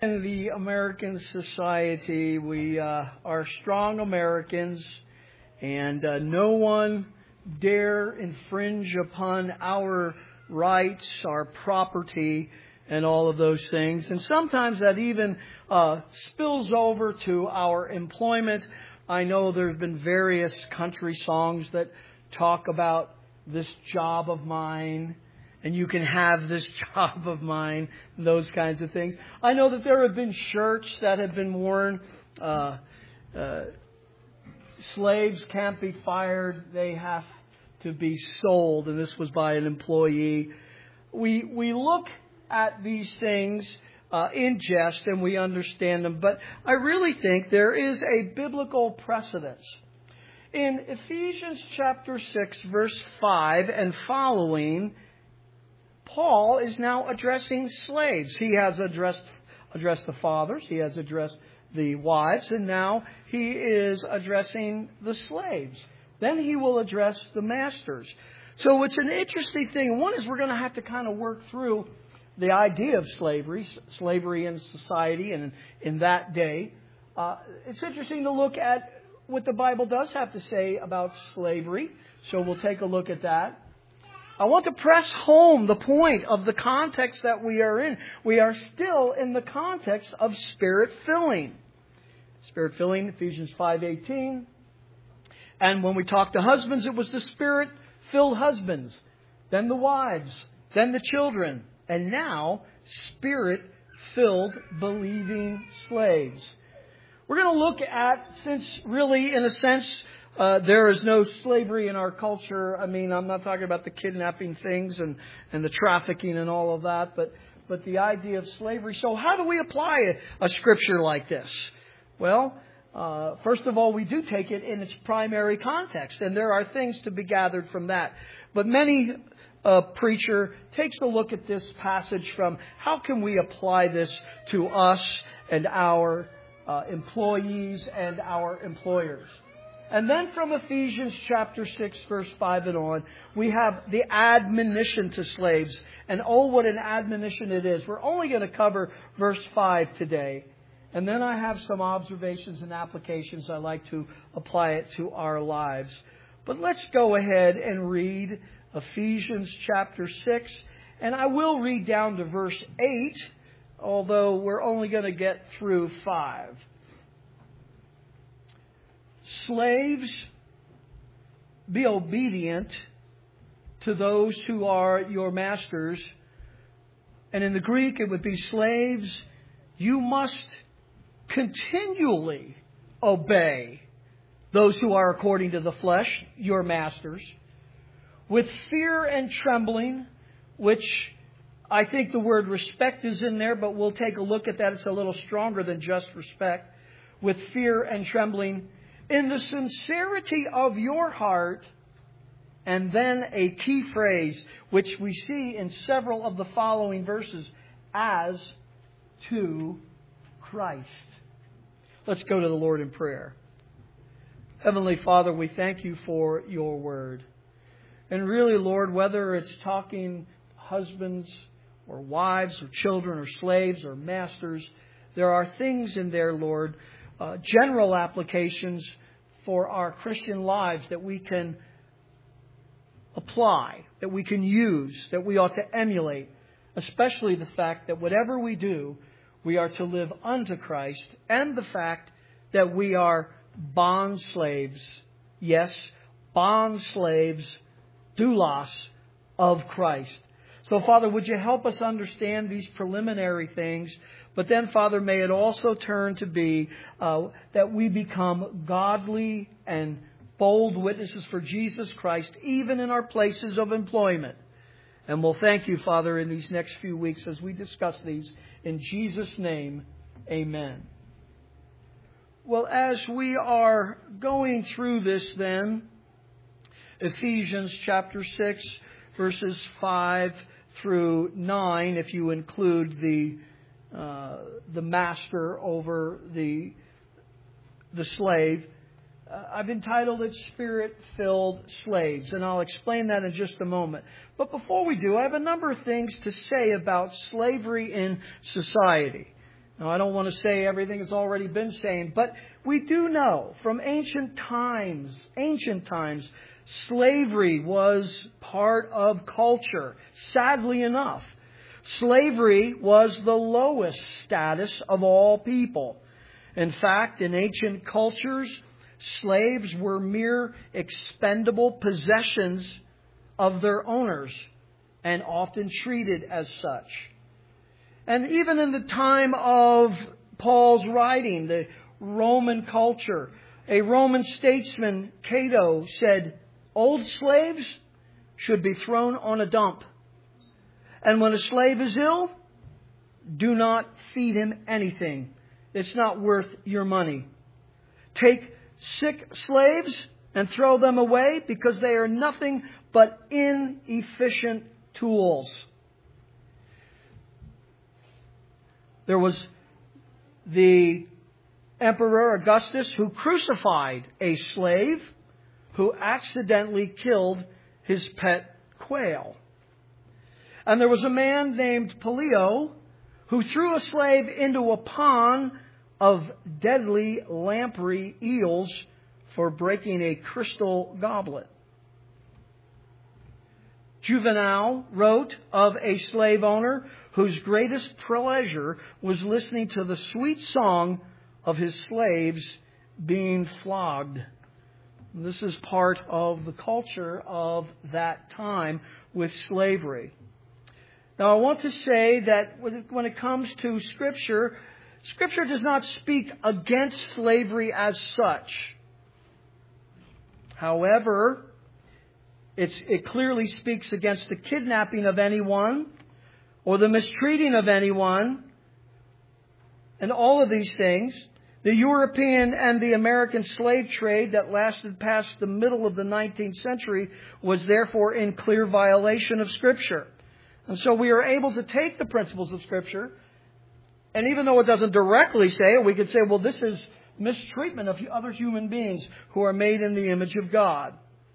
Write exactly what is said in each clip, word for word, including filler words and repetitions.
In the American society, we uh, are strong Americans, and uh, no one dare infringe upon our rights, our property, and all of those things. And sometimes that even uh, spills over to our employment. I know there's been various country songs that talk about this job of mine, and you can have this job of mine, and those kinds of things. I know that there have been shirts that have been worn. Uh, uh, slaves can't be fired. They have to be sold. And this was by an employee. We we look at these things uh, in jest and we understand them. But I really think there is a biblical precedence. In Ephesians chapter six, verse five and following, Paul is now addressing slaves. He has addressed addressed the fathers, he has addressed the wives, and now he is addressing the slaves. Then he will address the masters. So it's an interesting thing. One is we're going to have to kind of work through the idea of slavery, slavery in society and in that day. Uh, it's interesting to look at what the Bible does have to say about slavery. So we'll take a look at that. I want to press home the point of the context that we are in. We are still in the context of spirit filling. Spirit filling, Ephesians five eighteen. And when we talked to husbands, it was the spirit-filled husbands. Then the wives. Then the children. And now, spirit-filled believing slaves. We're going to look at, since really, in a sense, Uh, there is no slavery in our culture. I mean, I'm not talking about the kidnapping things and, and the trafficking and all of that, but, but the idea of slavery. So how do we apply a, a scripture like this? Well, uh, first of all, we do take it in its primary context, and there are things to be gathered from that. But many uh, preacher takes a look at this passage from how can we apply this to us and our uh, employees and our employers. And then from Ephesians chapter six, verse five and on, we have the admonition to slaves. And oh, what an admonition it is. We're only going to cover verse five today. And then I have some observations and applications I'd like to apply it to our lives. But let's go ahead and read Ephesians chapter six. And I will read down to verse eight, although we're only going to get through five. Slaves, be obedient to those who are your masters. And in the Greek, it would be slaves, you must continually obey those who are according to the flesh, your masters, with fear and trembling, which I think the word respect is in there, but we'll take a look at that. It's a little stronger than just respect. With fear and trembling, in the sincerity of your heart, and then a key phrase, which we see in several of the following verses, as to Christ. Let's go to the Lord in prayer. Heavenly Father, we thank you for your word. And really, Lord, whether it's talking husbands or wives or children or slaves or masters, there are things in there, Lord, Uh, general applications for our Christian lives that we can apply, that we can use, that we ought to emulate, especially the fact that whatever we do, we are to live unto Christ, and the fact that we are bond slaves, yes, bond slaves, doulos of Christ. So, Father, would you help us understand these preliminary things? But then, Father, may it also turn to be uh, that we become godly and bold witnesses for Jesus Christ, even in our places of employment. And we'll thank you, Father, in these next few weeks as we discuss these. In Jesus' name, amen. Well, as we are going through this then, Ephesians chapter six, verses five through nine, if you include the uh, the master over the the slave, uh, I've entitled it Spirit-Filled Slaves, and I'll explain that in just a moment. But before we do, I have a number of things to say about slavery in society. Now, I don't want to say everything that's already been said, but we do know from ancient times, ancient times, slavery was part of culture. Sadly enough, slavery was the lowest status of all people. In fact, in ancient cultures, slaves were mere expendable possessions of their owners and often treated as such. And even in the time of Paul's writing, the Roman culture, a Roman statesman, Cato, said, old slaves should be thrown on a dump. And when a slave is ill, do not feed him anything. It's not worth your money. Take sick slaves and throw them away because they are nothing but inefficient tools. There was the Emperor Augustus who crucified a slave who accidentally killed his pet quail. And there was a man named Pollio who threw a slave into a pond of deadly lamprey eels for breaking a crystal goblet. Juvenal wrote of a slave owner whose greatest pleasure was listening to the sweet song of his slaves being flogged. This is part of the culture of that time with slavery. Now, I want to say that when it comes to Scripture, Scripture does not speak against slavery as such. However, it's, it clearly speaks against the kidnapping of anyone or the mistreating of anyone and all of these things. The European and the American slave trade that lasted past the middle of the nineteenth century was therefore in clear violation of Scripture. And so we are able to take the principles of Scripture, and even though it doesn't directly say it, we could say, well, this is mistreatment of other human beings who are made in the image of God.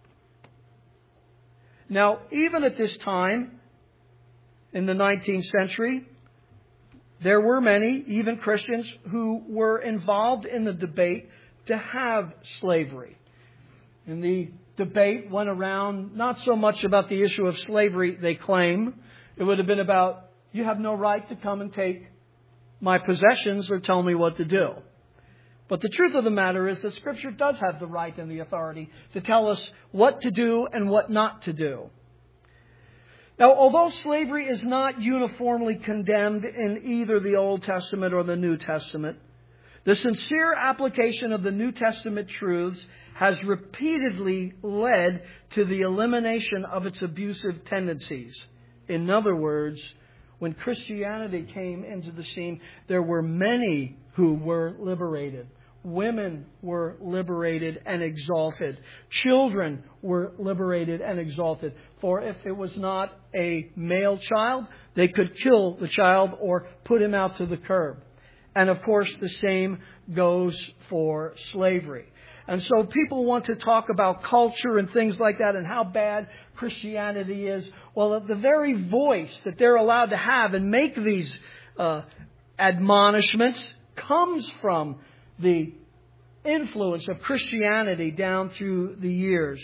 Now, even at this time, in the nineteenth century, there were many, even Christians, who were involved in the debate to have slavery. And the debate went around not so much about the issue of slavery, they claim. It would have been about, you have no right to come and take my possessions or tell me what to do. But the truth of the matter is that Scripture does have the right and the authority to tell us what to do and what not to do. Now, although slavery is not uniformly condemned in either the Old Testament or the New Testament, the sincere application of the New Testament truths has repeatedly led to the elimination of its abusive tendencies. In other words, when Christianity came into the scene, there were many who were liberated. Women were liberated and exalted. Children were liberated and exalted. For if it was not a male child, they could kill the child or put him out to the curb. And of course, the same goes for slavery. And so people want to talk about culture and things like that and how bad Christianity is. Well, the very voice that they're allowed to have and make these uh, admonishments comes from the influence of Christianity down through the years.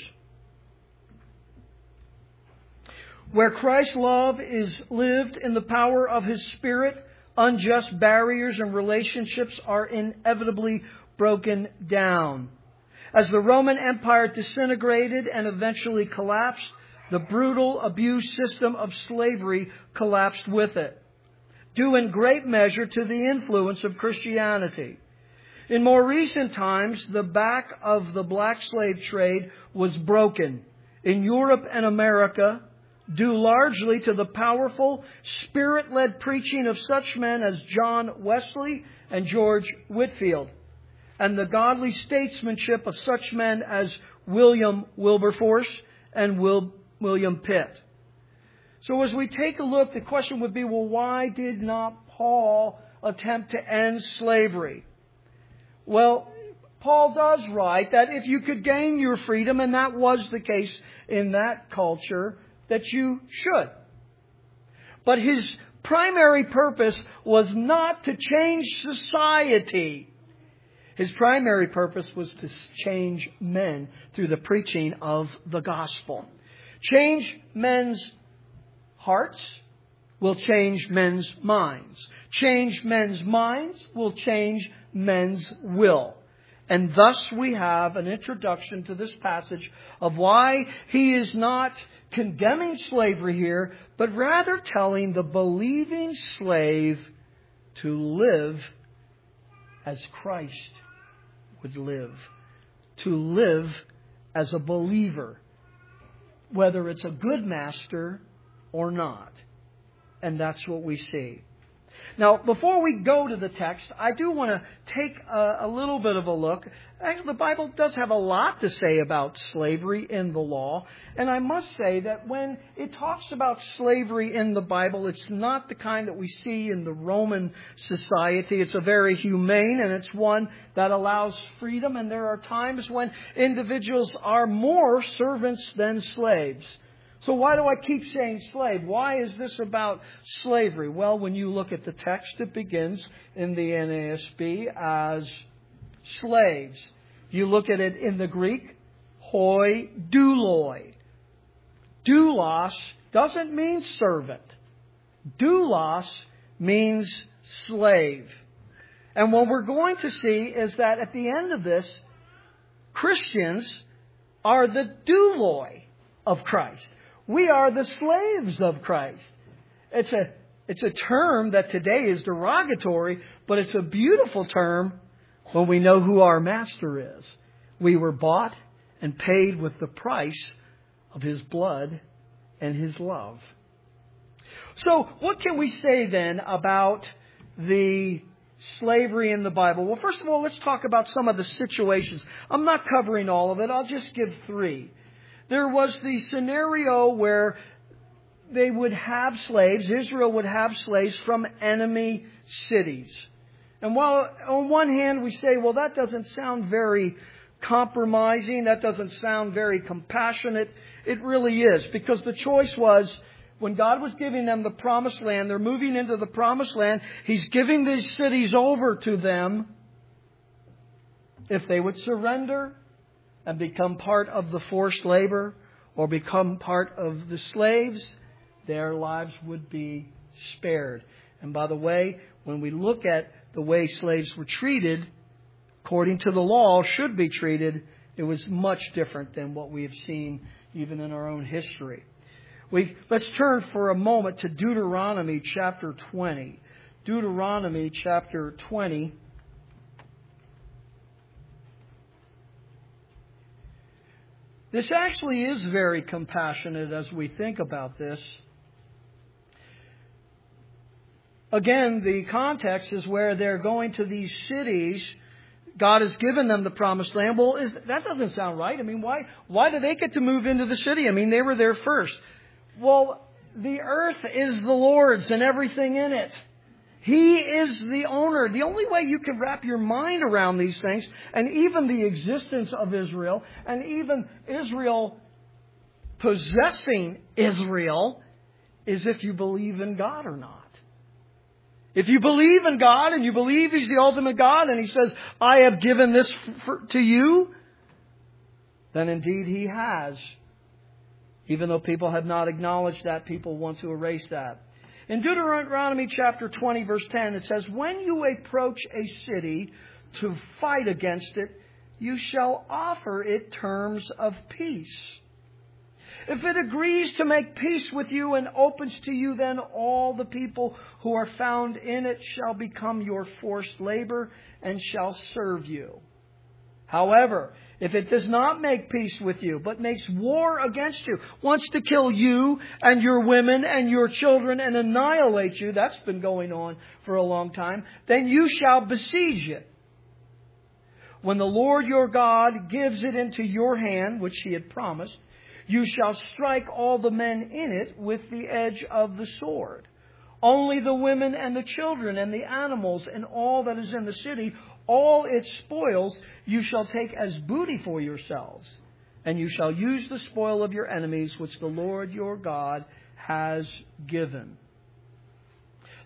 Where Christ's love is lived in the power of His Spirit, unjust barriers and relationships are inevitably broken down. As the Roman Empire disintegrated and eventually collapsed, the brutal abuse system of slavery collapsed with it, due in great measure to the influence of Christianity. In more recent times, the back of the black slave trade was broken in Europe and America, due largely to the powerful, Spirit-led preaching of such men as John Wesley and George Whitefield, and the godly statesmanship of such men as William Wilberforce and Will, William Pitt. So as we take a look, the question would be, well, why did not Paul attempt to end slavery? Well, Paul does write that if you could gain your freedom, and that was the case in that culture, that you should. But his primary purpose was not to change society. His primary purpose was to change men through the preaching of the gospel. Change men's hearts will change men's minds. Change men's minds will change men's will. And thus we have an introduction to this passage of why he is not condemning slavery here, but rather telling the believing slave to live as Christ would live. To live as a believer, whether it's a good master or not. And that's what we see. Now, before we go to the text, I do want to take a, a little bit of a look. Actually, the Bible does have a lot to say about slavery in the law. And I must say that when it talks about slavery in the Bible, it's not the kind that we see in the Roman society. It's a very humane, and it's one that allows freedom. And there are times when individuals are more servants than slaves. So why do I keep saying slave? Why is this about slavery? Well, when you look at the text, it begins in the N A S B as slaves. You look at it in the Greek, hoi douloi. Doulos doesn't mean servant. Doulos means slave. And what we're going to see is that at the end of this, Christians are the douloi of Christ. We are the slaves of Christ. It's a, it's a term that today is derogatory, but it's a beautiful term when we know who our master is. We were bought and paid with the price of His blood and His love. So what can we say then about the slavery in the Bible? Well, first of all, let's talk about some of the situations. I'm not covering all of it. I'll just give three. There was the scenario where they would have slaves, Israel would have slaves from enemy cities. And while on one hand we say, well, that doesn't sound very compromising, that doesn't sound very compassionate, it really is. Because the choice was, when God was giving them the promised land, they're moving into the promised land, He's giving these cities over to them. If they would surrender and become part of the forced labor or become part of the slaves, their lives would be spared. And by the way, when we look at the way slaves were treated, according to the law, should be treated, it was much different than what we have seen even in our own history. We, let's turn for a moment to Deuteronomy chapter twenty. Deuteronomy chapter twenty. This actually is very compassionate as we think about this. Again, the context is where they're going to these cities. God has given them the promised land. Well, is, that doesn't sound right. I mean, why, why do they get to move into the city? I mean, they were there first. Well, the earth is the Lord's and everything in it. He is the owner. The only way you can wrap your mind around these things, and even the existence of Israel, and even Israel possessing Israel, is if you believe in God or not. If you believe in God and you believe He's the ultimate God and He says, I have given this for, to you, then indeed He has. Even though people have not acknowledged that, people want to erase that. In Deuteronomy chapter twenty, verse ten, it says, when you approach a city to fight against it, you shall offer it terms of peace. If it agrees to make peace with you and opens to you, then all the people who are found in it shall become your forced labor and shall serve you. However, if it does not make peace with you, but makes war against you, wants to kill you and your women and your children and annihilate you, that's been going on for a long time, then you shall besiege it. When the Lord your God gives it into your hand, which He had promised, you shall strike all the men in it with the edge of the sword. Only the women and the children and the animals and all that is in the city, all its spoils, you shall take as booty for yourselves. And you shall use the spoil of your enemies, which the Lord your God has given.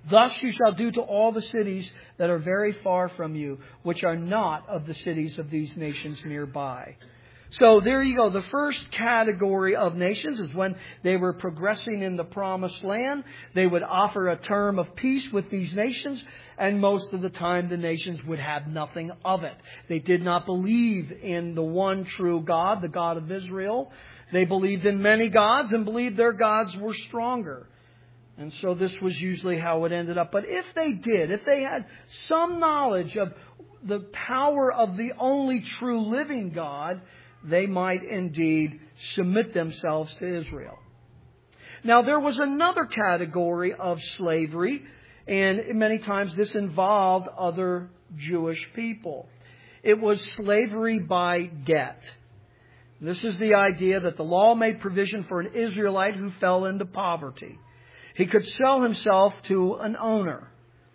Thus you shall do to all the cities that are very far from you, which are not of the cities of these nations nearby. So there you go. The first category of nations is when they were progressing in the promised land. They would offer a term of peace with these nations, and most of the time the nations would have nothing of it. They did not believe in the one true God, the God of Israel. They believed in many gods and believed their gods were stronger. And so this was usually how it ended up. But if they did, if they had some knowledge of the power of the only true living God, they might indeed submit themselves to Israel. Now, there was another category of slavery, and many times this involved other Jewish people. It was slavery by debt. This is the idea that the law made provision for an Israelite who fell into poverty. He could sell himself to an owner.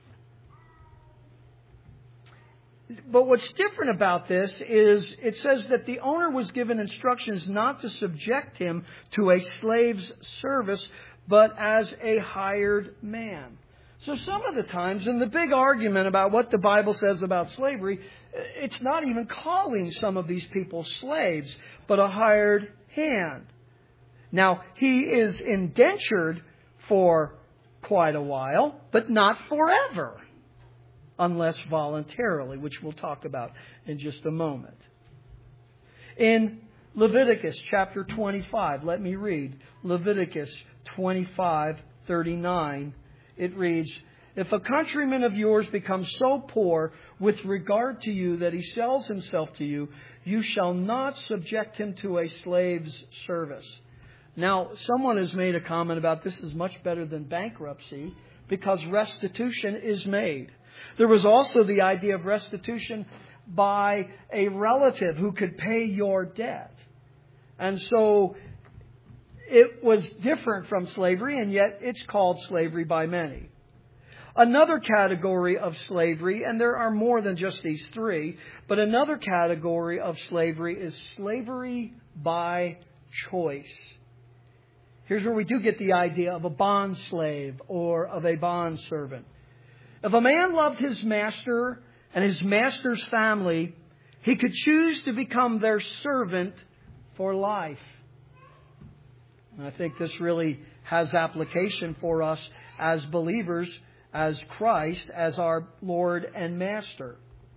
But what's different about this is it says that the owner was given instructions not to subject him to a slave's service, but as a hired man. So some of the times, in the big argument about what the Bible says about slavery, it's not even calling some of these people slaves, but a hired hand. Now, he is indentured for quite a while, but not forever. Unless voluntarily, which we'll talk about in just a moment. In Leviticus chapter twenty-five, let me read. Leviticus twenty-five thirty-nine. It reads, "If a countryman of yours becomes so poor with regard to you that he sells himself to you, you shall not subject him to a slave's service." Now, someone has made a comment about this is much better than bankruptcy because restitution is made. There was also the idea of restitution by a relative who could pay your debt. And so it was different from slavery, and yet it's called slavery by many. Another category of slavery, and there are more than just these three, but another category of slavery is slavery by choice. Here's where we do get the idea of a bond slave or of a bond servant. If a man loved his master and his master's family, he could choose to become their servant for life. And I think this really has application for us as believers, as Christ, as our Lord and Master.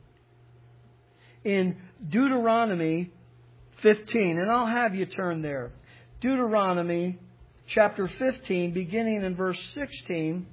In Deuteronomy fifteen, and I'll have you turn there. Deuteronomy chapter fifteen, beginning in verse sixteen.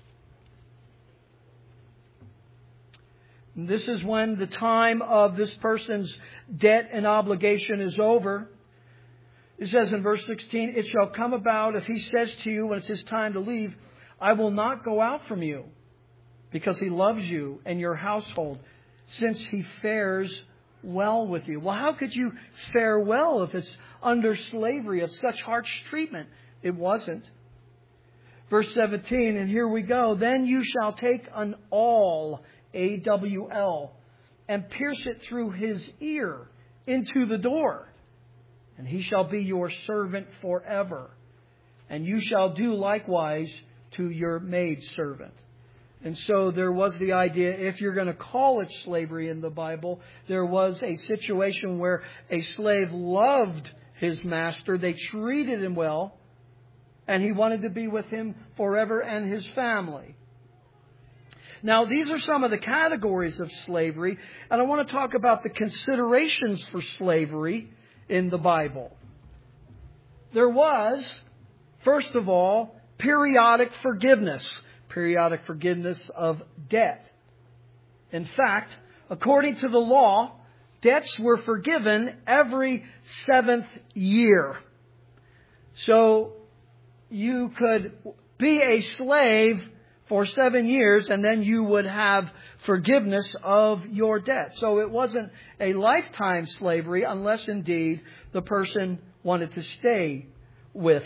This is when the time of this person's debt and obligation is over. It says in verse sixteen, "It shall come about if he says to you when it's his time to leave, I will not go out from you, because he loves you and your household, since he fares well with you." Well, how could you fare well if it's under slavery of such harsh treatment? It wasn't. Verse seventeen, and here we go. "Then you shall take an awl," A W L, "and pierce it through his ear into the door. And he shall be your servant forever. And you shall do likewise to your maidservant." And so there was the idea, if you're going to call it slavery in the Bible, there was a situation where a slave loved his master. They treated him well. And he wanted to be with him forever and his family. Now, these are some of the categories of slavery, and I want to talk about the considerations for slavery in the Bible. There was, first of all, periodic forgiveness, periodic forgiveness of debt. In fact, according to the law, debts were forgiven every seventh year. So you could be a slave for seven years, and then you would have forgiveness of your debt. So it wasn't a lifetime slavery unless indeed the person wanted to stay with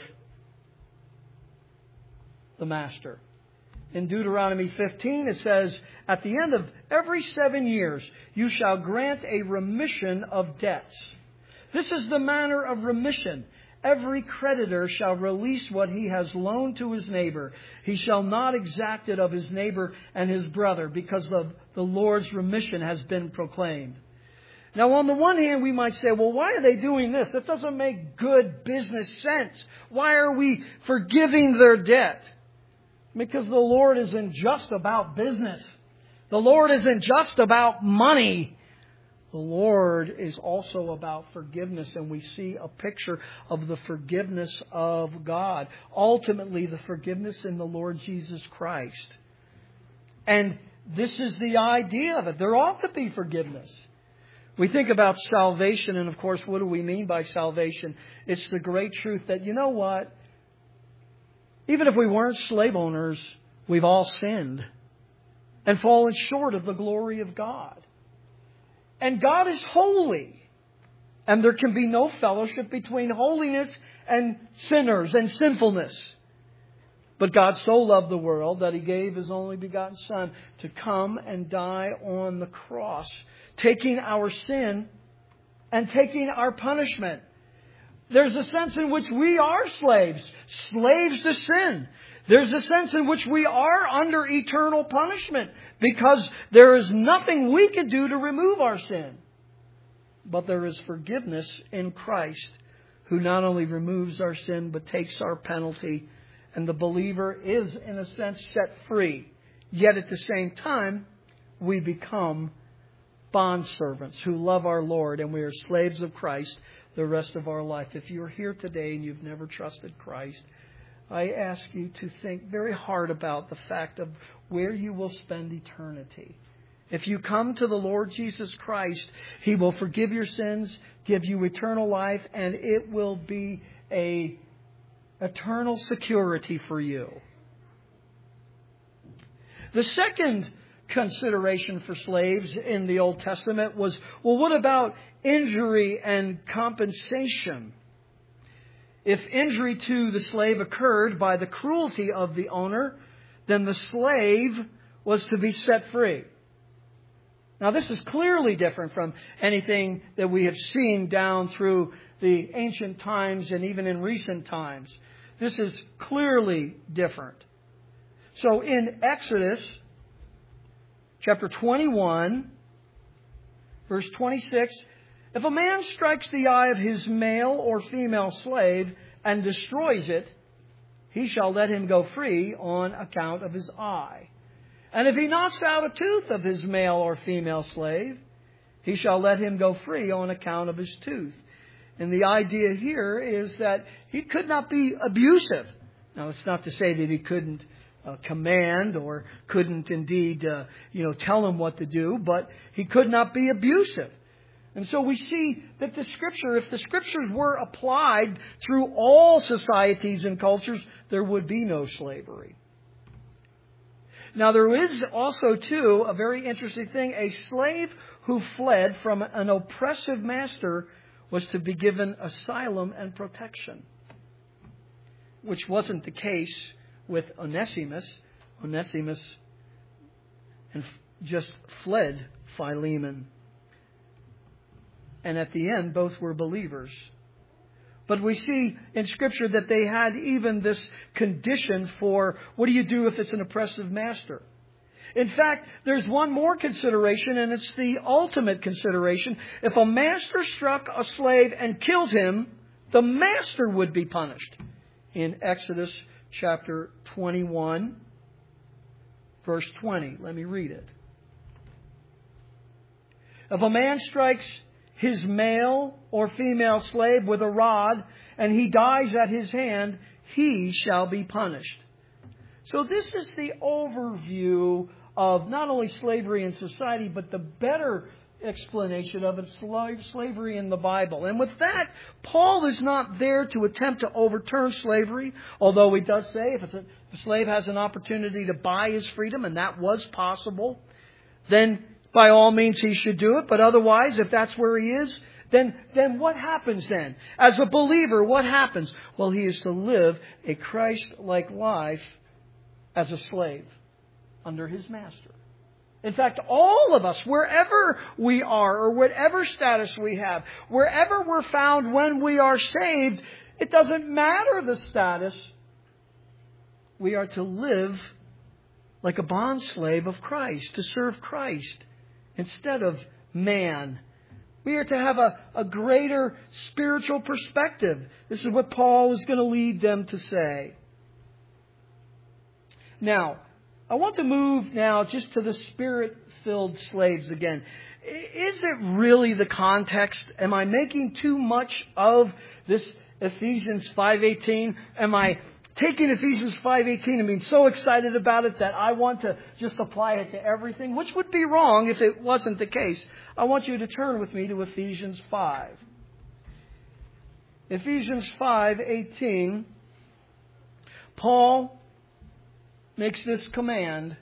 the master. In Deuteronomy fifteen, it says, "At the end of every seven years, you shall grant a remission of debts." This is the manner of remission. every creditor shall release what he has loaned to his neighbor. He shall not exact it of his neighbor and his brother, because the, the Lord's remission has been proclaimed. Now, on the one hand, we might say, well, why are they doing this? That doesn't make good business sense. Why are we forgiving their debt? Because the Lord isn't just about business. The Lord isn't just about money. The Lord is also about forgiveness, and we see a picture of the forgiveness of God. Ultimately, the forgiveness in the Lord Jesus Christ. And this is the idea of it. There ought to be forgiveness. We think about salvation, and of course, what do we mean by salvation? It's the great truth that, you know what? Even if we weren't slave owners, we've all sinned and fallen short of the glory of God. And God is holy. And there can be no fellowship between holiness and sinners and sinfulness. But God so loved the world that He gave His only begotten Son to come and die on the cross, taking our sin and taking our punishment. There's a sense in which we are slaves, slaves to sin. There's a sense in which we are under eternal punishment because there is nothing we can do to remove our sin. But there is forgiveness in Christ, who not only removes our sin but takes our penalty. And the believer is, in a sense, set free. Yet at the same time, we become bondservants who love our Lord, and we are slaves of Christ the rest of our life. If you're here today and you've never trusted Christ, I ask you to think very hard about the fact of where you will spend eternity. If you come to the Lord Jesus Christ, He will forgive your sins, give you eternal life, and it will be a eternal security for you. The second consideration for slaves in the Old Testament was, well, what about injury and compensation? If injury to the slave occurred by the cruelty of the owner, then the slave was to be set free. Now, this is clearly different from anything that we have seen down through the ancient times and even in recent times. This is clearly different. So in Exodus chapter twenty-one, verse twenty-six, if a man strikes the eye of his male or female slave and destroys it, he shall let him go free on account of his eye. And if he knocks out a tooth of his male or female slave, he shall let him go free on account of his tooth. And the idea here is that he could not be abusive. Now, it's not to say that he couldn't uh, command or couldn't indeed, uh, you know, tell him what to do, but he could not be abusive. And so we see that the Scripture, if the Scriptures were applied through all societies and cultures, there would be no slavery. Now, there is also, too, a very interesting thing. A slave who fled from an oppressive master was to be given asylum and protection, which wasn't the case with Onesimus. Onesimus just fled Philemon. And at the end, both were believers. But we see in Scripture that they had even this condition for what do you do if it's an oppressive master? In fact, there's one more consideration, and it's the ultimate consideration. If a master struck a slave and killed him, the master would be punished. In Exodus chapter twenty-one, verse twenty. Let me read it. If a man strikes his male or female slave with a rod, and he dies at his hand, he shall be punished. So this is the overview of not only slavery in society, but the better explanation of it, slavery in the Bible. And with that, Paul is not there to attempt to overturn slavery, although he does say if, it's a, if a slave has an opportunity to buy his freedom, and that was possible, then by all means he should do it. But otherwise, if that's where he is, then, then what happens then? As a believer, what happens? Well, he is to live a Christ-like life as a slave under his master. In fact, all of us, wherever we are or whatever status we have, wherever we're found when we are saved, It doesn't matter the status. We are to live like a bondslave of Christ, to serve Christ instead of man. We are to have a, a greater spiritual perspective. This is what Paul is going to lead them to say. Now, I want to move now just to the Spirit-filled slaves again. Is it really the context? Am I making too much of this Ephesians five eighteen? Am I taking Ephesians five eighteen and being so excited about it that I want to just apply it to everything? Which would be wrong if it wasn't the case. I want you to turn with me to Ephesians five. Ephesians five eighteen. Paul makes this command.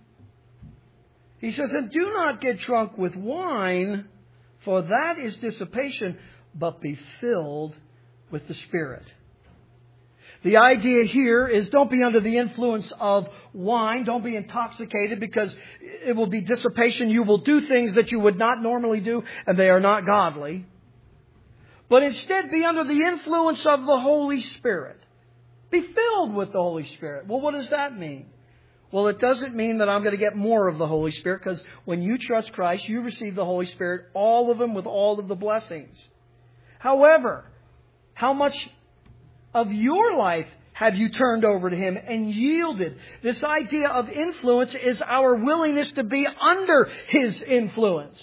He says, "And do not get drunk with wine, for that is dissipation, but be filled with the Spirit." The idea here is don't be under the influence of wine. Don't be intoxicated, because it will be dissipation. You will do things that you would not normally do, and they are not godly. But instead be under the influence of the Holy Spirit. Be filled with the Holy Spirit. Well, what does that mean? Well, it doesn't mean that I'm going to get more of the Holy Spirit, because when you trust Christ, you receive the Holy Spirit, all of them with all of the blessings. However, how much of your life have you turned over to Him and yielded? This idea of influence is our willingness to be under His influence.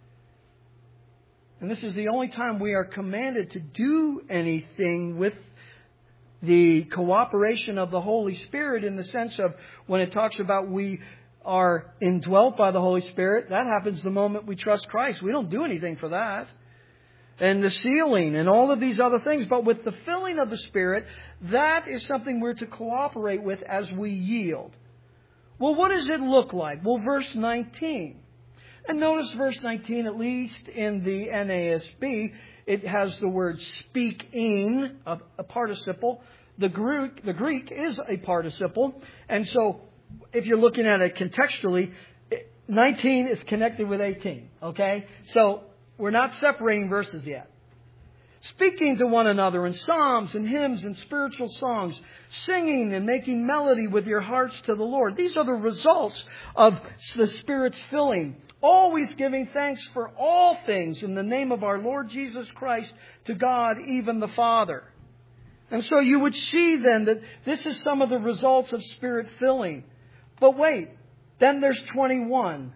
And this is the only time we are commanded to do anything with the cooperation of the Holy Spirit, in the sense of when it talks about we are indwelt by the Holy Spirit. That happens the moment we trust Christ. We don't do anything for that. And the sealing and all of these other things. But with the filling of the Spirit, that is something we're to cooperate with as we yield. Well, what does it look like? Well, verse nineteen. And notice verse nineteen, at least in the N A S B, it has the word speaking, a, a participle. The Greek, the Greek is a participle. And so if you're looking at it contextually, nineteen is connected with eighteen. Okay? So we're not separating verses yet. Speaking to one another in psalms and hymns and spiritual songs, singing and making melody with your hearts to the Lord. These are the results of the Spirit's filling. Always giving thanks for all things in the name of our Lord Jesus Christ to God, even the Father. And so you would see then that this is some of the results of Spirit filling. But wait, then there's twenty-one.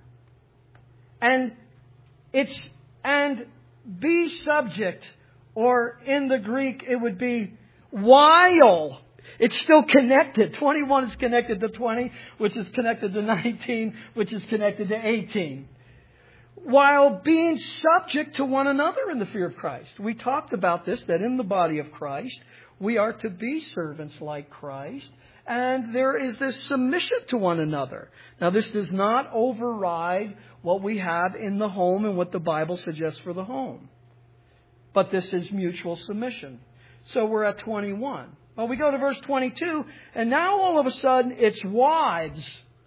And it's, and be subject, or in the Greek it would be while. It's still connected. twenty-one is connected to twenty, which is connected to nineteen, which is connected to eighteen. While being subject to one another in the fear of Christ. We talked about this, that in the body of Christ, we are to be servants like Christ. And there is this submission to one another. Now, this does not override what we have in the home and what the Bible suggests for the home. But this is mutual submission. So we're at twenty-one. Well, we go to verse twenty-two, and now all of a sudden it's wives.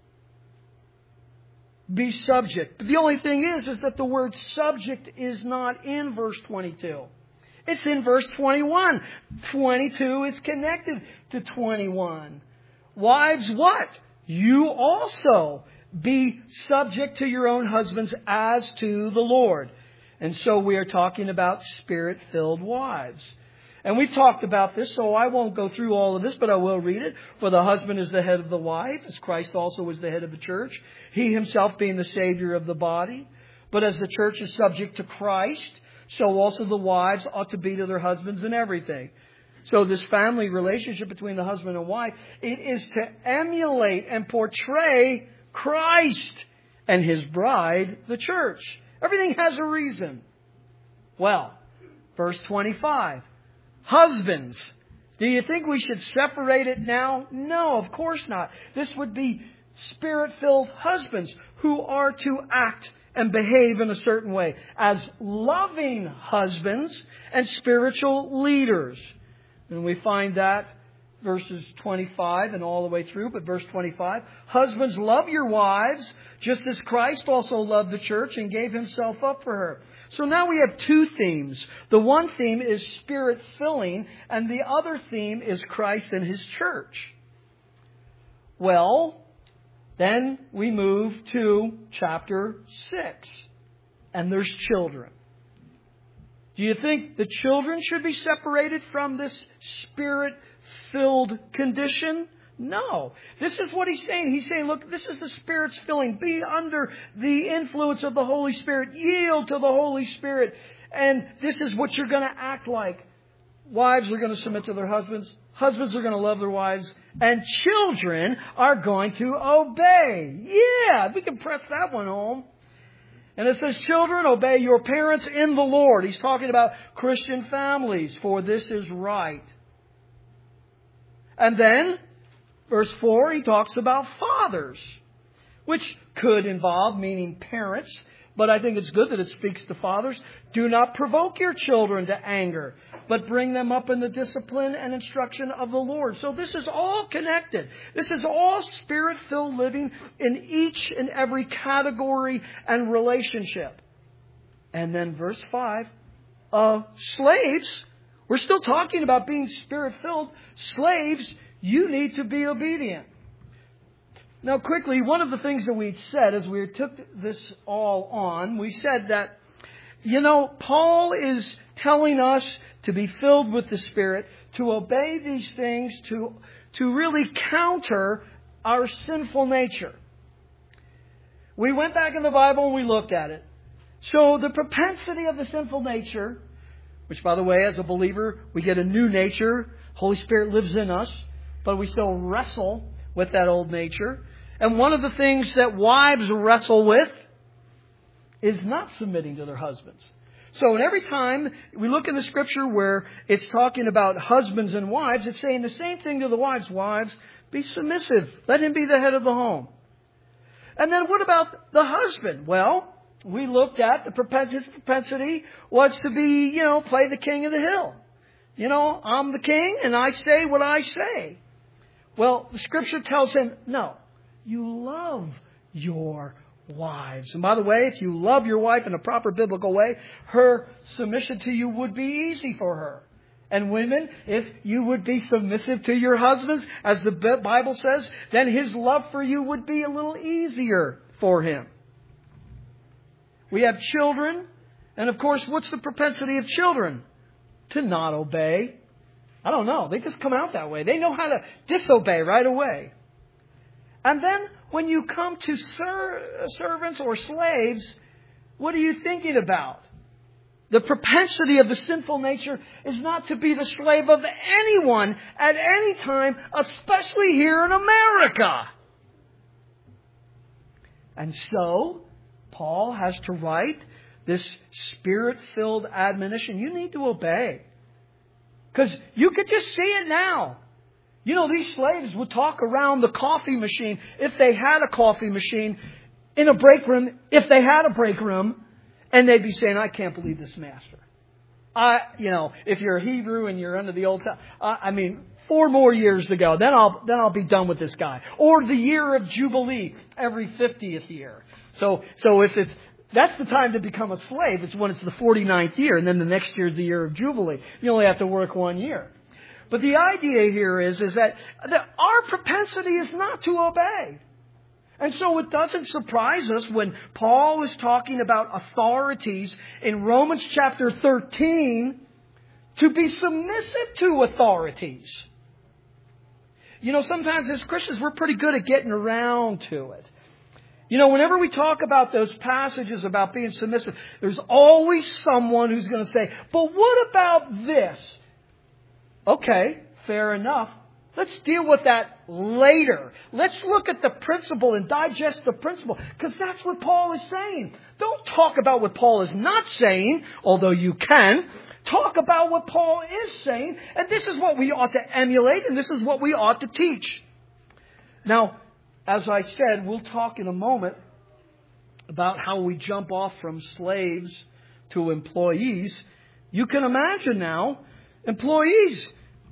Be subject. But the only thing is, is that the word subject is not in verse twenty-two. It's in verse twenty-one. twenty-two is connected to twenty-one. Wives, what? You also be subject to your own husbands as to the Lord. And so we are talking about Spirit-filled wives. And we've talked about this, so I won't go through all of this, but I will read it. For the husband is the head of the wife, as Christ also was the head of the church, He Himself being the Savior of the body. But as the church is subject to Christ, so also the wives ought to be to their husbands in everything. So this family relationship between the husband and wife, it is to emulate and portray Christ and His bride, the church. Everything has a reason. Well, verse twenty-five. Husbands, do you think we should separate it now? No, of course not. This would be Spirit-filled husbands who are to act and behave in a certain way as loving husbands and spiritual leaders. And we find that verses twenty-five and all the way through, but verse twenty-five, husbands, love your wives, just as Christ also loved the church and gave himself up for her. So now we have two themes. The one theme is Spirit-filling, and the other theme is Christ and His church. Well, then we move to chapter six, and there's children. Do you think the children should be separated from this Spirit-filled condition? No. This is what he's saying. He's saying, look, this is the Spirit's filling. Be under the influence of the Holy Spirit. Yield to the Holy Spirit. And this is what you're going to act like. Wives are going to submit to their husbands. Husbands are going to love their wives. And children are going to obey. Yeah, we can press that one home. And it says, children, obey your parents in the Lord. He's talking about Christian families, for this is right. And then, verse four, he talks about fathers, which could involve meaning parents, but I think it's good that it speaks to fathers. Do not provoke your children to anger, but bring them up in the discipline and instruction of the Lord. So this is all connected. This is all Spirit-filled living in each and every category and relationship. And then verse five, uh, slaves, we're still talking about being Spirit-filled. Slaves, you need to be obedient. Now, quickly, one of the things that we said as we took this all on, we said that, you know, Paul is telling us to be filled with the Spirit, to obey these things, to, to really counter our sinful nature. We went back in the Bible and we looked at it. So the propensity of the sinful nature, which, by the way, as a believer, we get a new nature. Holy Spirit lives in us, but we still wrestle with that old nature. And one of the things that wives wrestle with is not submitting to their husbands. So in every time we look in the Scripture where it's talking about husbands and wives, it's saying the same thing to the wives. Wives, be submissive. Let him be the head of the home. And then what about the husband? Well, we looked at the propensity, his propensity was to be, you know, play the king of the hill. You know, I'm the king and I say what I say. Well, the Scripture tells him, no, you love your wives. And by the way, if you love your wife in a proper biblical way, her submission to you would be easy for her. And women, if you would be submissive to your husbands, as the Bible says, then his love for you would be a little easier for him. We have children. And of course, what's the propensity of children? To not obey. I don't know. They just come out that way. They know how to disobey right away. And then when you come to ser- servants or slaves, what are you thinking about? The propensity of the sinful nature is not to be the slave of anyone at any time, especially here in America. And so, Paul has to write this Spirit-filled admonition. You need to obey. Because you could just see it now. You know, these slaves would talk around the coffee machine, if they had a coffee machine, in a break room, if they had a break room, and they'd be saying, I can't believe this master. I, you know, if you're a Hebrew and you're under the old, uh, I mean, four more years to go, then I'll, then I'll be done with this guy. Or the year of Jubilee, every fiftieth year. So, so if it's, that's the time to become a slave. It's when it's the forty-ninth year, and then the next year is the year of Jubilee. You only have to work one year. But the idea here is, is that, that our propensity is not to obey. And so it doesn't surprise us when Paul is talking about authorities in Romans chapter thirteen to be submissive to authorities. You know, sometimes as Christians, we're pretty good at getting around to it. You know, whenever we talk about those passages about being submissive, there's always someone who's going to say, but what about this? Okay, fair enough. Let's deal with that later. Let's look at the principle and digest the principle, because that's what Paul is saying. Don't talk about what Paul is not saying, although you can. Talk about what Paul is saying, and this is what we ought to emulate, and this is what we ought to teach. Now, as I said, we'll talk in a moment about how we jump off from slaves to employees. You can imagine now, employees,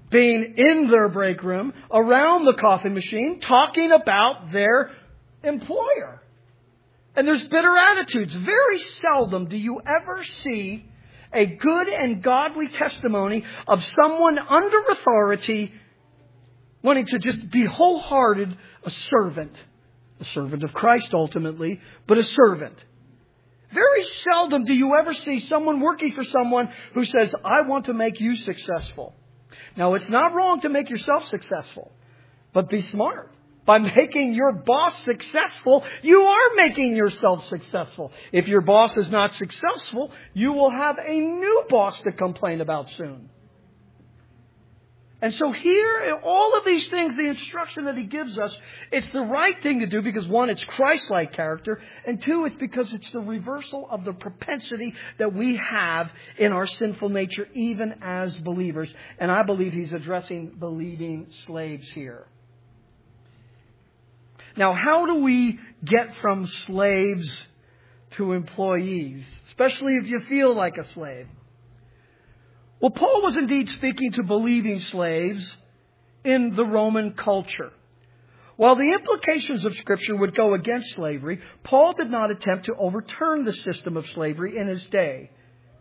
being in their break room, around the coffee machine, talking about their employer. And there's bitter attitudes. Very seldom do you ever see a good and godly testimony of someone under authority wanting to just be wholehearted, a servant. A servant of Christ ultimately, but a servant. Very seldom do you ever see someone working for someone who says, I want to make you successful. Now, it's not wrong to make yourself successful, but be smart. By making your boss successful, you are making yourself successful. If your boss is not successful, you will have a new boss to complain about soon. And so here, all of these things, the instruction that he gives us, it's the right thing to do because, one, it's Christ-like character, and two, it's because it's the reversal of the propensity that we have in our sinful nature, even as believers. And I believe he's addressing believing slaves here. Now, how do we get from slaves to employees, especially if you feel like a slave? Well, Paul was indeed speaking to believing slaves in the Roman culture. While the implications of Scripture would go against slavery, Paul did not attempt to overturn the system of slavery in his day.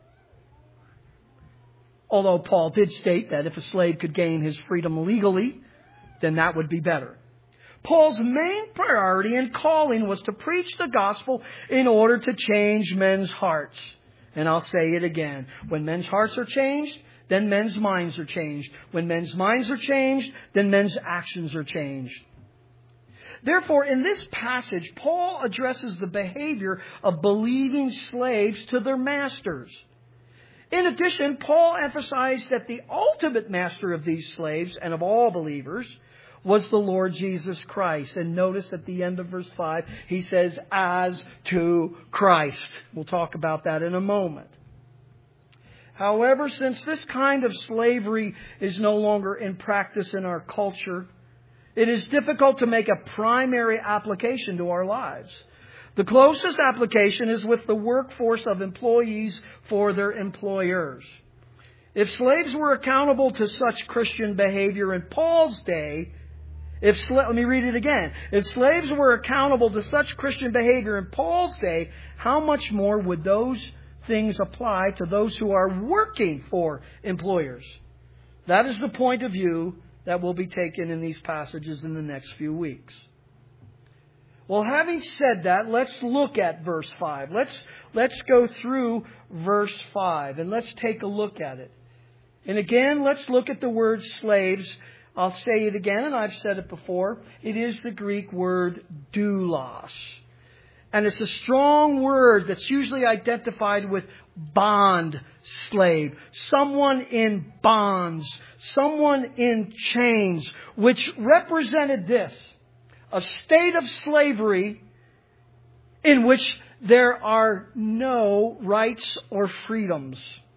Although Paul did state that if a slave could gain his freedom legally, then that would be better. Paul's main priority and calling was to preach the gospel in order to change men's hearts. And I'll say it again. When men's hearts are changed, then men's minds are changed. When men's minds are changed, then men's actions are changed. Therefore, in this passage, Paul addresses the behavior of believing slaves to their masters. In addition, Paul emphasized that the ultimate master of these slaves and of all believers was the Lord Jesus Christ. And notice at the end of verse five, he says, as to Christ. We'll talk about that in a moment. However, since this kind of slavery is no longer in practice in our culture, it is difficult to make a primary application to our lives. The closest application is with the workforce of employees for their employers. If slaves were accountable to such Christian behavior in Paul's day, If sla- let me read it again. If slaves were accountable to such Christian behavior in Paul's day, how much more would those things apply to those who are working for employers? That is the point of view that will be taken in these passages in the next few weeks. Well, having said that, let's look at verse five. Let's, let's go through verse five and let's take a look at it. And again, let's look at the word slaves. I'll say it again, and I've said it before. It is the Greek word doulos. And it's a strong word that's usually identified with bond slave. Someone in bonds. Someone in chains. Which represented this. A state of slavery in which there are no rights or freedoms.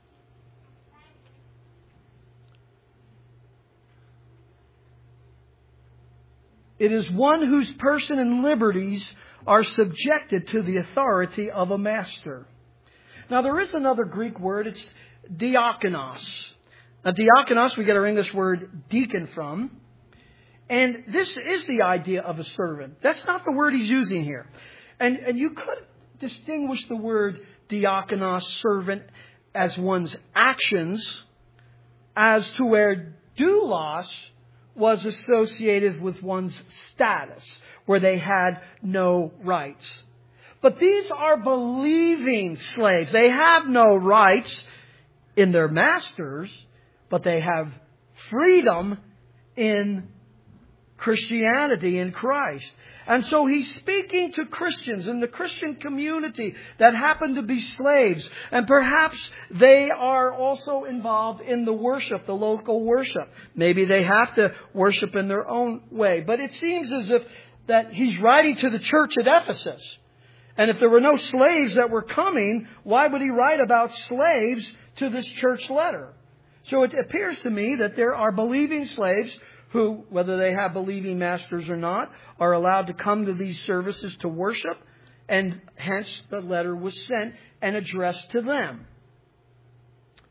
It is one whose person and liberties are subjected to the authority of a master. Now, there is another Greek word. It's diakonos. Now, diakonos, we get our English word deacon from. And this is the idea of a servant. That's not the word he's using here. And, and you could distinguish the word diakonos, servant, as one's actions, as to where doulos was associated with one's status, where they had no rights. But these are believing slaves. They have no rights in their masters, but they have freedom in Christianity, in Christ. And so he's speaking to Christians in the Christian community that happen to be slaves. And perhaps they are also involved in the worship, the local worship. Maybe they have to worship in their own way. But it seems as if that he's writing to the church at Ephesus. And if there were no slaves that were coming, why would he write about slaves to this church letter? So it appears to me that there are believing slaves who, whether they have believing masters or not, are allowed to come to these services to worship, and hence the letter was sent and addressed to them.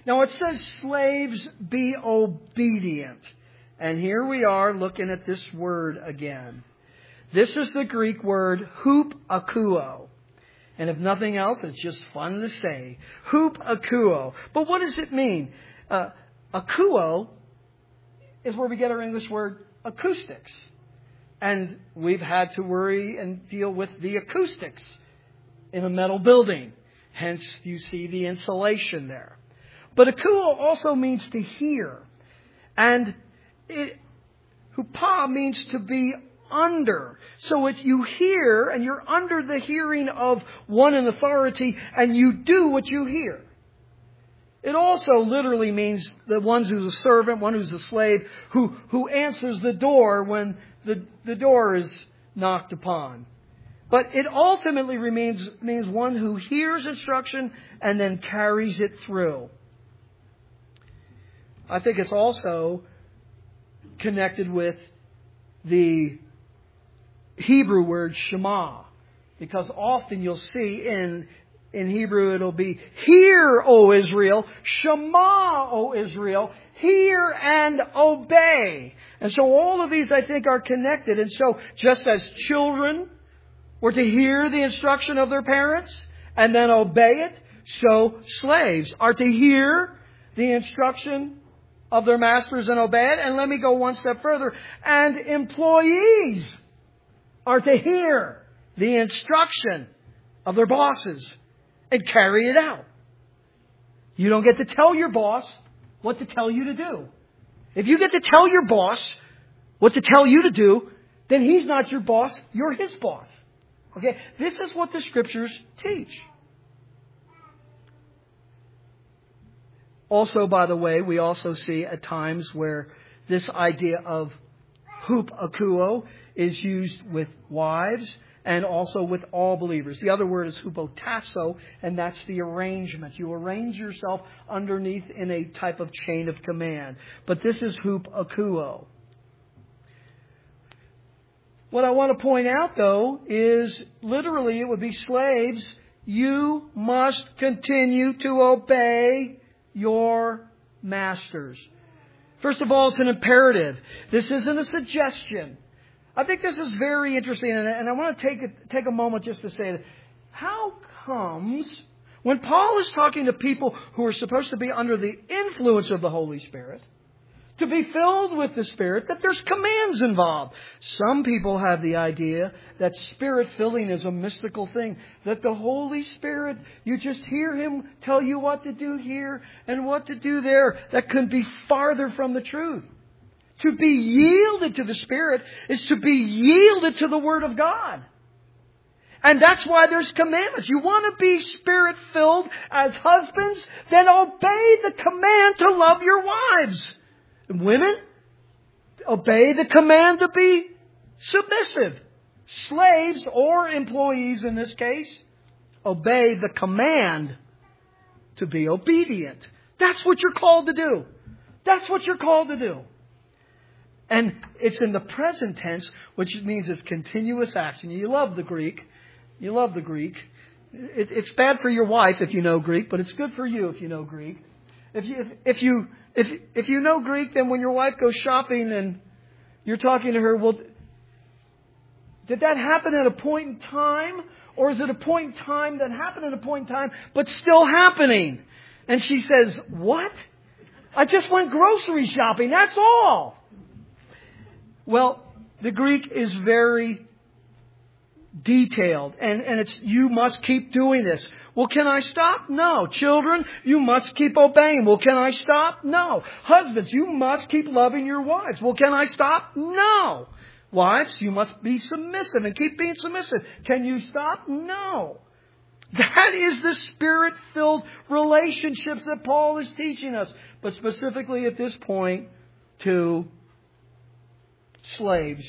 Now it says, slaves, be obedient. And here we are looking at this word again. This is the Greek word hupakuo. And if nothing else, it's just fun to say. Hupakuo. But what does it mean? Uh, akuo is where we get our English word acoustics. And we've had to worry and deal with the acoustics in a metal building. Hence, you see the insulation there. But akuo also means to hear. And it, hupa means to be under. So it's you hear, and you're under the hearing of one in authority, and you do what you hear. It also literally means the one who's a servant, one who's a slave, who, who answers the door when the, the door is knocked upon. But it ultimately remains, means one who hears instruction and then carries it through. I think it's also connected with the Hebrew word Shema. Because often you'll see in, in Hebrew it'll be, hear, O Israel, Shema, O Israel, hear and obey. And so all of these, I think, are connected. And so just as children were to hear the instruction of their parents and then obey it, so slaves are to hear the instruction of their masters and obey it. And let me go one step further. And employees are to hear the instruction of their bosses and carry it out. You don't get to tell your boss what to tell you to do. If you get to tell your boss what to tell you to do, then he's not your boss, you're his boss. Okay? This is what the Scriptures teach. Also, by the way, we also see at times where this idea of hupakuo is used with wives and also with all believers. The other word is hupotasso, and that's the arrangement. You arrange yourself underneath in a type of chain of command. But this is hupakuo. What I want to point out, though, is literally it would be slaves. You must continue to obey your masters. First of all, it's an imperative. This isn't a suggestion. I think this is very interesting, and I want to take a, take a moment just to say that. How comes when Paul is talking to people who are supposed to be under the influence of the Holy Spirit, to be filled with the Spirit, that there's commands involved? Some people have the idea that Spirit filling is a mystical thing, that the Holy Spirit, you just hear Him tell you what to do here and what to do there. That couldn't be farther from the truth. To be yielded to the Spirit is to be yielded to the Word of God. And that's why there's commandments. You want to be Spirit-filled as husbands? Then obey the command to love your wives. And women, obey the command to be submissive. Slaves or employees in this case, obey the command to be obedient. That's what you're called to do. That's what you're called to do. And it's in the present tense, which means it's continuous action. You love the Greek. You love the Greek. It, it's bad for your wife if you know Greek, but it's good for you if you know Greek. If you, if, if you, if, if you know Greek, then when your wife goes shopping and you're talking to her, well, did that happen at a point in time? Or is it a point in time that happened at a point in time, but still happening? And she says, what? I just went grocery shopping. That's all. Well, the Greek is very detailed, and, and it's, you must keep doing this. Well, can I stop? No. Children, you must keep obeying. Well, can I stop? No. Husbands, you must keep loving your wives. Well, can I stop? No. Wives, you must be submissive and keep being submissive. Can you stop? No. That is the Spirit-filled relationships that Paul is teaching us, but specifically at this point to slaves.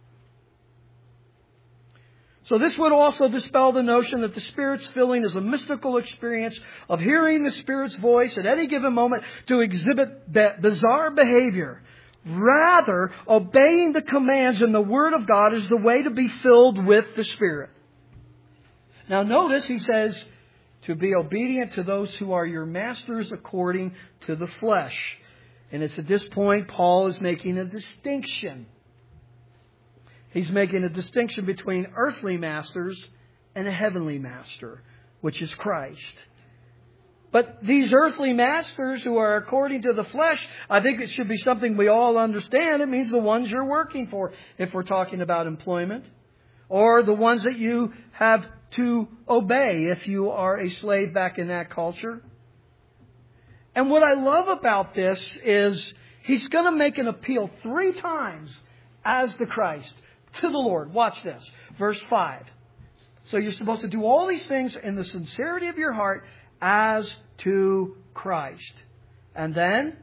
So this would also dispel the notion that the Spirit's filling is a mystical experience of hearing the Spirit's voice at any given moment to exhibit bizarre behavior. Rather, obeying the commands in the Word of God is the way to be filled with the Spirit. Now notice he says, to be obedient to those who are your masters according to the flesh. And it's at this point Paul is making a distinction. He's making a distinction between earthly masters and a heavenly master, which is Christ. But these earthly masters who are according to the flesh, I think it should be something we all understand. It means the ones you're working for, if we're talking about employment. Or the ones that you have to obey if you are a slave back in that culture. And what I love about this is he's going to make an appeal three times as the Christ to the Lord. Watch this. Verse five. So you're supposed to do all these things in the sincerity of your heart as to Christ. And then,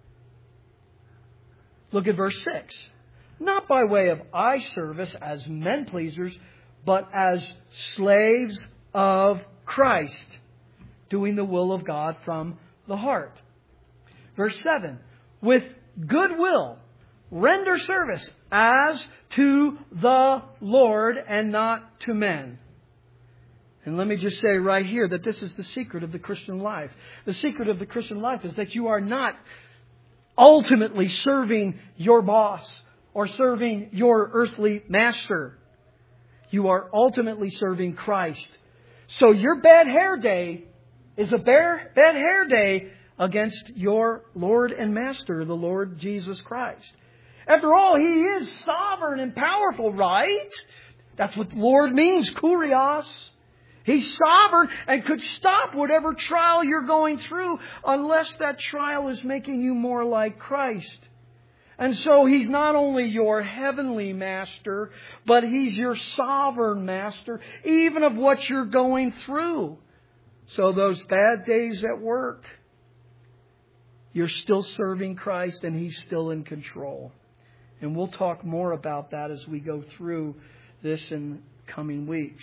look at verse six. Not by way of eye service as men pleasers, but as slaves of Christ, doing the will of God from the heart. Verse seven. With good will, render service as to the Lord and not to men. And let me just say right here that this is the secret of the Christian life. The secret of the Christian life is that you are not ultimately serving your boss or serving your earthly master. You are ultimately serving Christ. So your bad hair day is a bad hair day against your Lord and Master, the Lord Jesus Christ. After all, He is sovereign and powerful, right? That's what Lord means, kurios. He's sovereign and could stop whatever trial you're going through unless that trial is making you more like Christ. And so He's not only your heavenly master, but He's your sovereign master, even of what you're going through. So those bad days at work, you're still serving Christ and He's still in control. And we'll talk more about that as we go through this in coming weeks.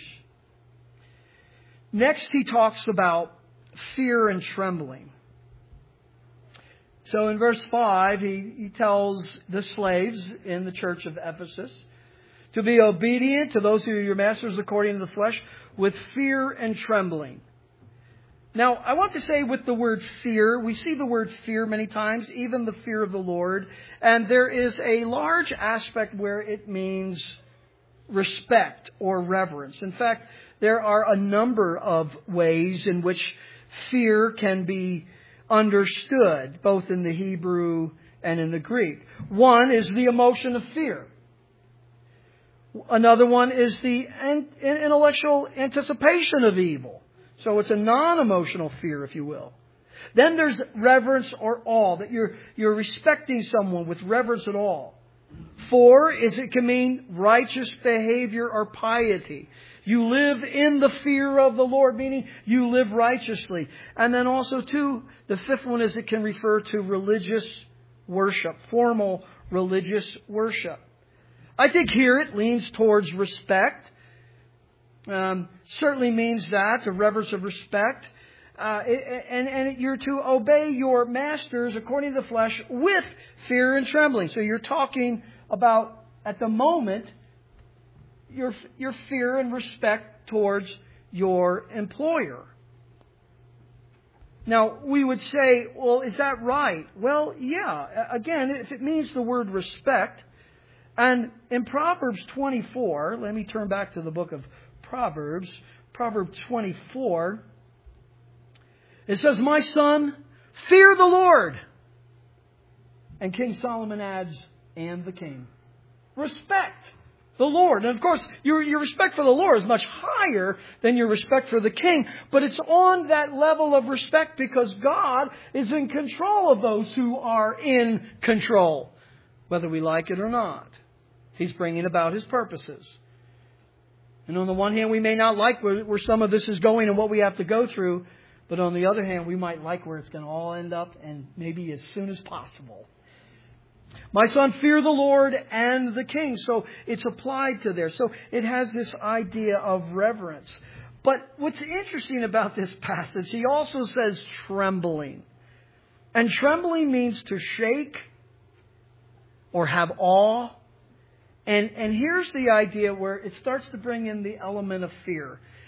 Next, he talks about fear and trembling. So in verse five, he, he tells the slaves in the church of Ephesus to be obedient to those who are your masters according to the flesh with fear and trembling. Now, I want to say with the word fear, we see the word fear many times, even the fear of the Lord. And there is a large aspect where it means respect or reverence. In fact, there are a number of ways in which fear can be understood, both in the Hebrew and in the Greek. One is the emotion of fear. Another one is the intellectual anticipation of evil. So it's a non-emotional fear, if you will. Then there's reverence or awe, that you're, you're respecting someone with reverence at all. Four is it can mean righteous behavior or piety. You live in the fear of the Lord, meaning you live righteously. And then also, two, the fifth one is it can refer to religious worship, formal religious worship. I think here it leans towards respect. Um, certainly means that, a reverence of respect. Uh, and, and you're to obey your masters according to the flesh with fear and trembling. So you're talking about, at the moment, your, your fear and respect towards your employer. Now, we would say, well, is that right? Well, yeah. Again, if it means the word respect. And in Proverbs twenty-four, let me turn back to the book of Proverbs, Proverbs twenty-four. It says, my son, fear the Lord. And King Solomon adds, and the king. Respect the Lord. And of course, your, your respect for the Lord is much higher than your respect for the king. But it's on that level of respect because God is in control of those who are in control, whether we like it or not. He's bringing about His purposes. And on the one hand, we may not like where, where some of this is going and what we have to go through. But on the other hand, we might like where it's going to all end up, and maybe as soon as possible. My son, fear the Lord and the king. So it's applied to there. So it has this idea of reverence. But what's interesting about this passage, he also says trembling. And trembling means to shake or have awe. And, and here's the idea where it starts to bring in the element of fear.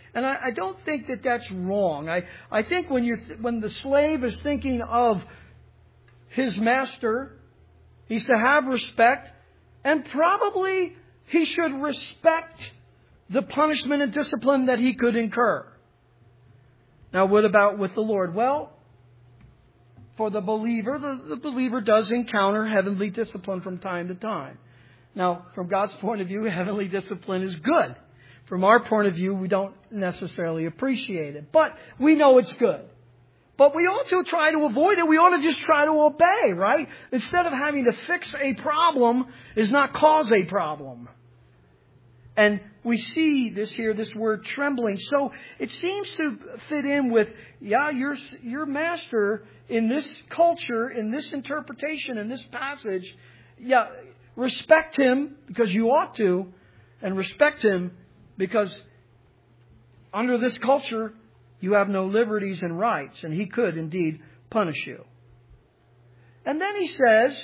And I, I don't think that that's wrong. I, I think when you're, when the slave is thinking of his master, he's to have respect, and probably he should respect the punishment and discipline that he could incur. Now, what about with the Lord? Well, for the believer, the, the believer does encounter heavenly discipline from time to time. Now, from God's point of view, heavenly discipline is good. From our point of view, we don't necessarily appreciate it. But we know it's good. But we ought to try to avoid it. We ought to just try to obey, right? Instead of having to fix a problem, is not cause a problem. And we see this here, this word trembling. So it seems to fit in with, yeah, your, your master in this culture, in this interpretation, in this passage, yeah, respect him because you ought to, and respect him because under this culture, you have no liberties and rights, and he could indeed punish you. And then he says,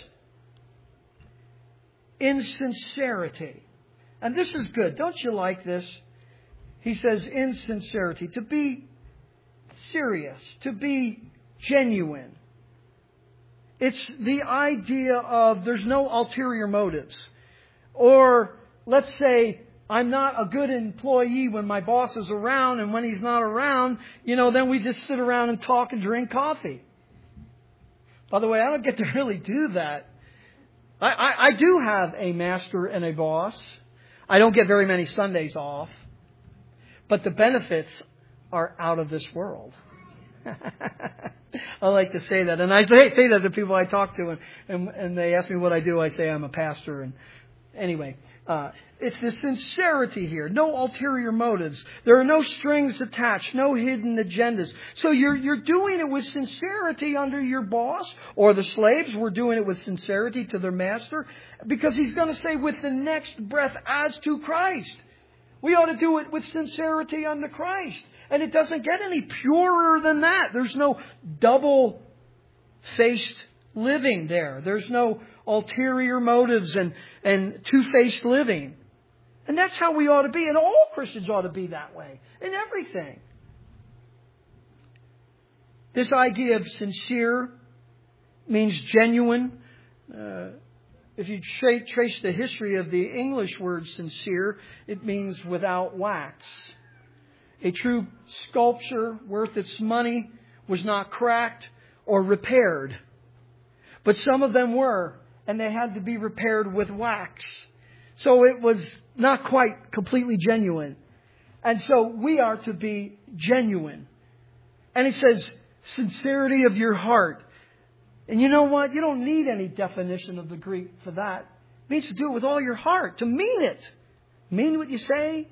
in sincerity. And this is good. Don't you like this? He says, in sincerity. To be serious. To be genuine. It's the idea of there's no ulterior motives. Or, let's say, I'm not a good employee when my boss is around, and when he's not around, you know, then we just sit around and talk and drink coffee. By the way, I don't get to really do that. I, I, I do have a master and a boss. I don't get very many Sundays off. But the benefits are out of this world. I like to say that. And I say, say that to people I talk to, and, and, and they ask me what I do. I say I'm a pastor. And anyway, uh, it's the sincerity here. No ulterior motives. There are no strings attached. No hidden agendas. So you're, you're doing it with sincerity under your boss, or the slaves were doing it with sincerity to their master, because he's going to say with the next breath, as to Christ. We ought to do it with sincerity unto Christ. And it doesn't get any purer than that. There's no double-faced living there. There's no ulterior motives and, and two-faced living. And that's how we ought to be. And all Christians ought to be that way in everything. This idea of sincere means genuine. Uh, if you tra- trace the history of the English word sincere, it means without wax. A true sculpture worth its money was not cracked or repaired. But some of them were, and they had to be repaired with wax. So it was not quite completely genuine. And so we are to be genuine. And it says, sincerity of your heart. And you know what? You don't need any definition of the Greek for that. It means to do it with all your heart, to mean it. Mean what you say.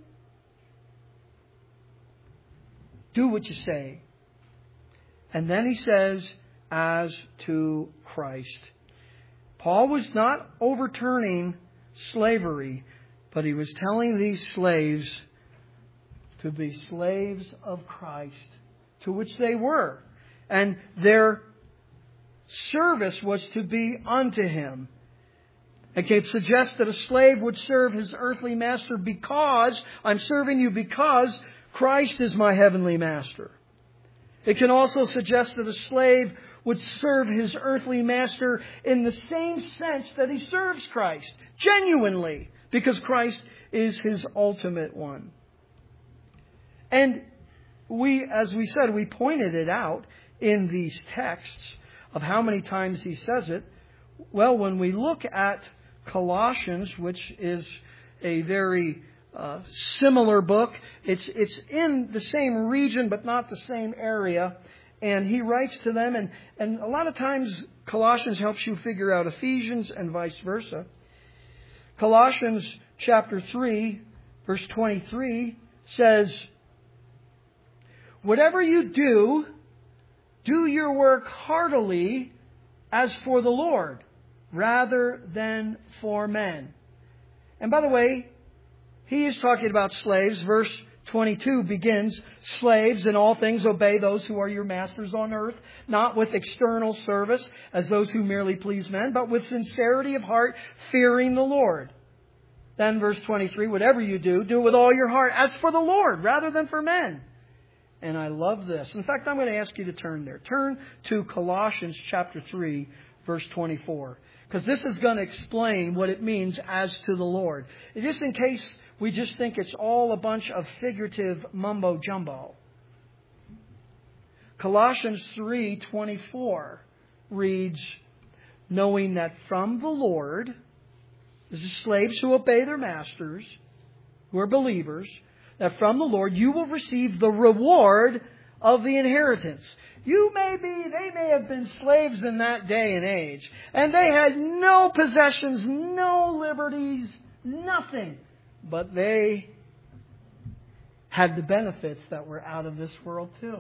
Do what you say. And then he says, as to Christ. Paul was not overturning slavery, but he was telling these slaves to be slaves of Christ, to which they were. And their service was to be unto Him. It can suggest that a slave would serve his earthly master because, I'm serving you because Christ is my heavenly master. It can also suggest that a slave would serve his earthly master in the same sense that he serves Christ, genuinely, because Christ is his ultimate one. And we, as we said, we pointed it out in these texts of how many times he says it. Well, when we look at Colossians, which is a very uh, similar book, it's it's in the same region but not the same area. And he writes to them, and, and a lot of times Colossians helps you figure out Ephesians and vice versa. Colossians chapter three, verse twenty-three says, whatever you do, do your work heartily as for the Lord, rather than for men. And by the way, he is talking about slaves. Verse twenty-two begins, slaves, in all things obey those who are your masters on earth, not with external service as those who merely please men, but with sincerity of heart, fearing the Lord. Then verse twenty-three, whatever you do, do it with all your heart as for the Lord rather than for men. And I love this. In fact, I'm going to ask you to turn there. Turn to Colossians chapter three, verse twenty-four. Because this is going to explain what it means as to the Lord. Just in case we just think it's all a bunch of figurative mumbo-jumbo. Colossians three twenty-four reads, knowing that from the Lord, this is slaves who obey their masters, who are believers, that from the Lord you will receive the reward of the inheritance. You may be, they may have been slaves in that day and age, and they had no possessions, no liberties, nothing. But they had the benefits that were out of this world too.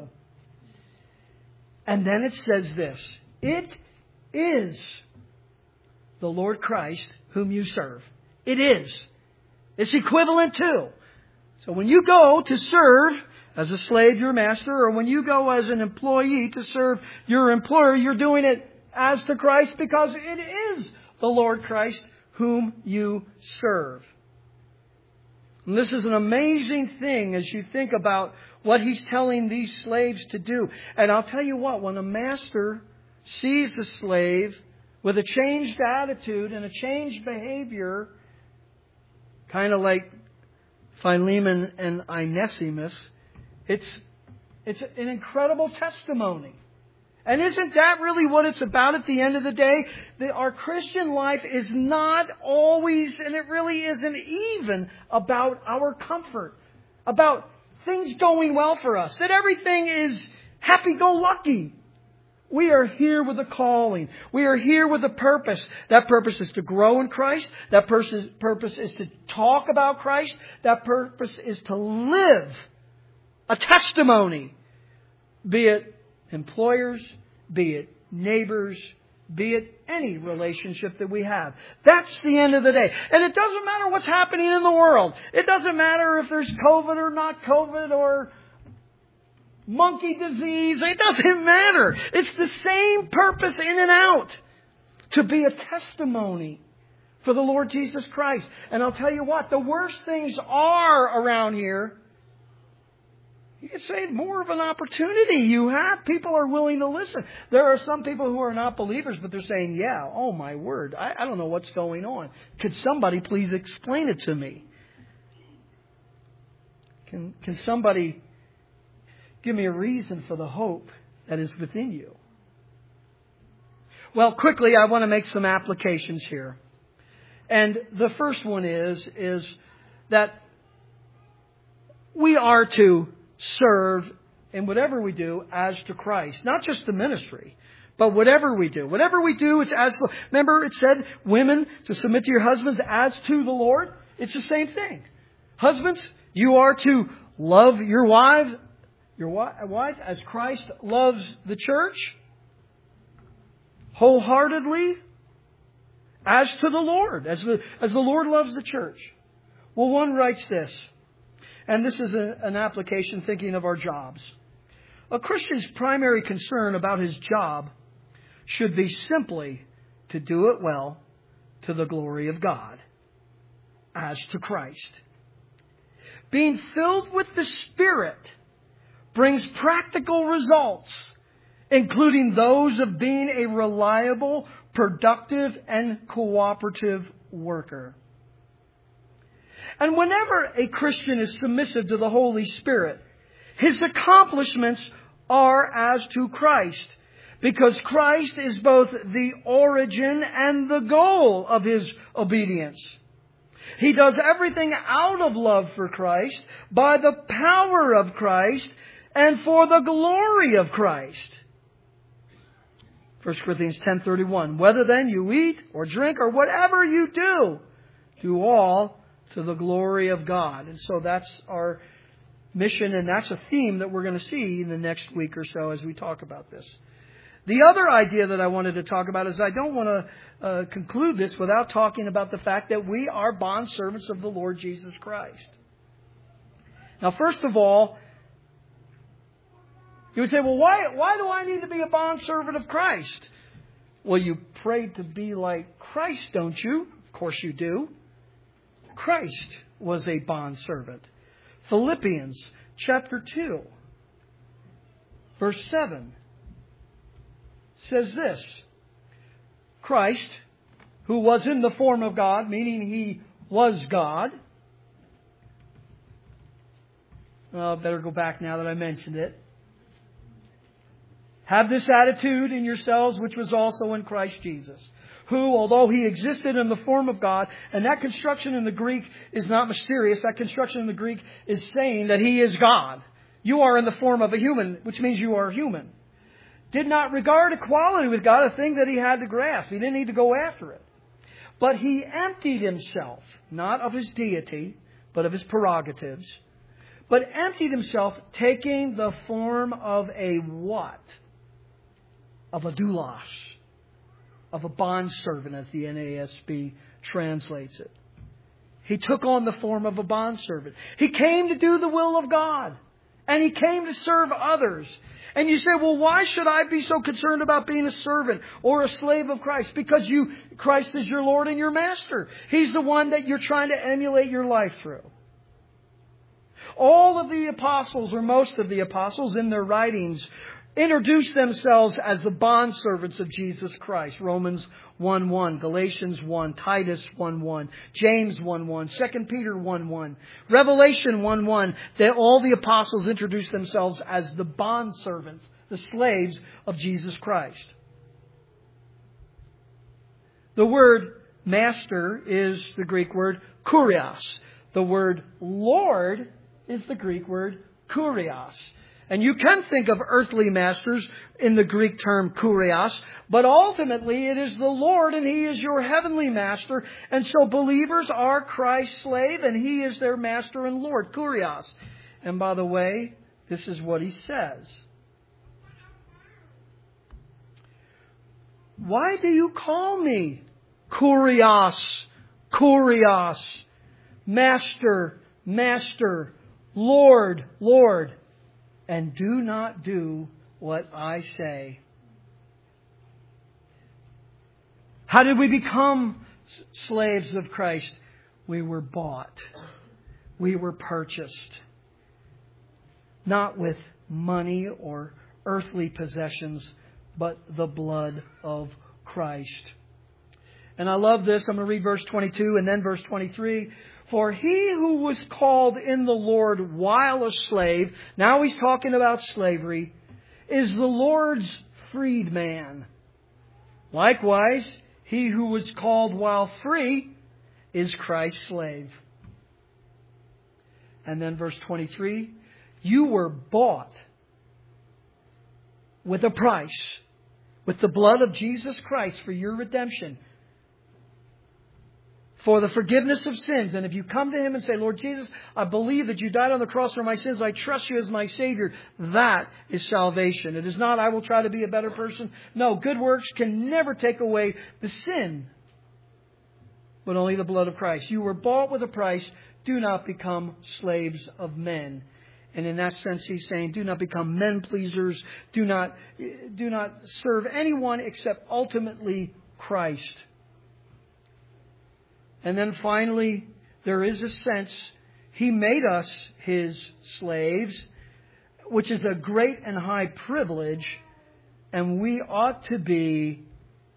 And then it says this, it is the Lord Christ whom you serve. It is. It's equivalent to. So when you go to serve as a slave your master, or when you go as an employee to serve your employer, you're doing it as to Christ because it is the Lord Christ whom you serve. And this is an amazing thing as you think about what He's telling these slaves to do. And I'll tell you what, when a master sees a slave with a changed attitude and a changed behavior, kind of like Philemon and Onesimus, it's, it's an incredible testimony. And isn't that really what it's about at the end of the day? That our Christian life is not always, and it really isn't even, about our comfort, about things going well for us, that everything is happy-go-lucky. We are here with a calling. We are here with a purpose. That purpose is to grow in Christ. That purpose is to talk about Christ. That purpose is to live a testimony, be it employers, be it neighbors, be it any relationship that we have. That's the end of the day. And it doesn't matter what's happening in the world. It doesn't matter if there's COVID or not COVID or monkey disease. It doesn't matter. It's the same purpose in and out. To be a testimony for the Lord Jesus Christ. And I'll tell you what, the worse things are around here, you can say more of an opportunity you have. People are willing to listen. There are some people who are not believers, but they're saying, yeah, oh my word, I, I don't know what's going on. Could somebody please explain it to me? Can, can somebody give me a reason for the hope that is within you? Well, quickly, I want to make some applications here. And the first one is, is that we are to serve in whatever we do as to Christ. Not just the ministry, but whatever we do. Whatever we do, it's as... Remember, it said, women, to submit to your husbands as to the Lord. It's the same thing. Husbands, you are to love your wife, your wife as Christ loves the church, wholeheartedly, as to the Lord, as the, as the Lord loves the church. Well, one writes this, and this is a, an application thinking of our jobs. A Christian's primary concern about his job should be simply to do it well to the glory of God, as to Christ. Being filled with the Spirit brings practical results, including those of being a reliable, productive, and cooperative worker. And whenever a Christian is submissive to the Holy Spirit, his accomplishments are as to Christ, because Christ is both the origin and the goal of his obedience. He does everything out of love for Christ, by the power of Christ, and for the glory of Christ. First Corinthians ten thirty-one. Whether then you eat or drink or whatever you do, do all to the glory of God. And so that's our mission, and that's a theme that we're going to see in the next week or so as we talk about this. The other idea that I wanted to talk about is I don't want to uh, conclude this without talking about the fact that we are bondservants of the Lord Jesus Christ. Now, first of all, you would say, well, why, why do I need to be a bondservant of Christ? Well, you pray to be like Christ, don't you? Of course you do. Christ was a bondservant. Philippians chapter two, verse seven says this. Christ, who was in the form of God, meaning He was God. Well, I better go back now that I mentioned it. Have this attitude in yourselves, which was also in Christ Jesus, who, although He existed in the form of God, and that construction in the Greek is not mysterious, that construction in the Greek is saying that He is God. You are in the form of a human, which means you are human. Did not regard equality with God a thing that He had to grasp. He didn't need to go after it. But He emptied Himself, not of His deity, but of His prerogatives, but emptied Himself, taking the form of a what? Of a doulos. Of a bondservant, as the N A S B translates it. He took on the form of a bondservant. He came to do the will of God. And He came to serve others. And you say, well, why should I be so concerned about being a servant or a slave of Christ? Because you, Christ is your Lord and your Master. He's the one that you're trying to emulate your life through. All of the apostles, or most of the apostles in their writings, introduce themselves as the bondservants of Jesus Christ. Romans one one, Galatians one, Titus one one, James one one, Second Peter one one, Revelation one one. That all the apostles introduce themselves as the bondservants, the slaves of Jesus Christ. The word master is the Greek word kurios. The word Lord is the Greek word kurios. And you can think of earthly masters in the Greek term kurios, but ultimately it is the Lord, and He is your heavenly master. And so believers are Christ's slave, and He is their master and Lord, kurios. And by the way, this is what He says. Why do you call me kurios, kurios, master, master, Lord, Lord, and do not do what I say? How did we become slaves of Christ? We were bought. We were purchased. Not with money or earthly possessions, but the blood of Christ. And I love this. I'm going to read verse twenty-two and then verse twenty-three. For he who was called in the Lord while a slave, now he's talking about slavery, is the Lord's freedman. Likewise, he who was called while free is Christ's slave. And then verse twenty-three, you were bought with a price, with the blood of Jesus Christ for your redemption, for the forgiveness of sins. And if you come to Him and say, Lord Jesus, I believe that you died on the cross for my sins. I trust you as my Savior. That is salvation. It is not, I will try to be a better person. No, good works can never take away the sin, but only the blood of Christ. You were bought with a price. Do not become slaves of men. And in that sense, He's saying, do not become men pleasers. Do not, do not serve anyone except ultimately Christ. And then finally, there is a sense He made us His slaves, which is a great and high privilege, and we ought to be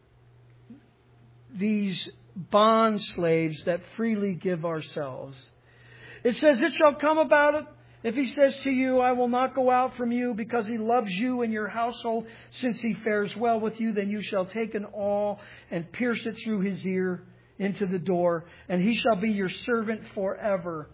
these bond slaves that freely give ourselves. It says, it shall come about it, if He says to you, I will not go out from you, because He loves you and your household, since He fares well with you, then you shall take an awl and pierce it through his ear into the door, and he shall be your servant forever.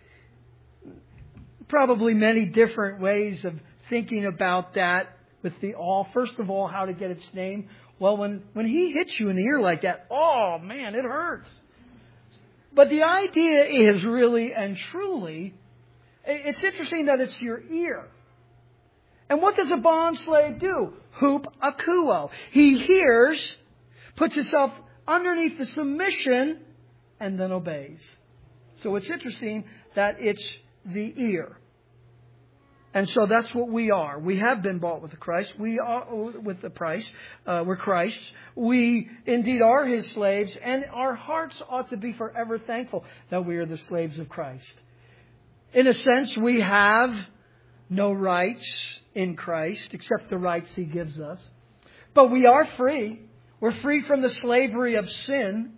Probably many different ways of thinking about that with the awl. First of all, how to get its name. Well, when, when he hits you in the ear like that, oh man, it hurts. But the idea is really and truly, it's interesting that it's your ear. And what does a bond slave do? Hoop akuo. He hears, puts himself underneath the submission, and then obeys. So it's interesting that it's the ear. And so that's what we are. We have been bought with the Christ. We are with the price. Uh, we're Christ's. We indeed are His slaves, and our hearts ought to be forever thankful that we are the slaves of Christ. In a sense, we have no rights in Christ except the rights He gives us. But we are free. We're free from the slavery of sin.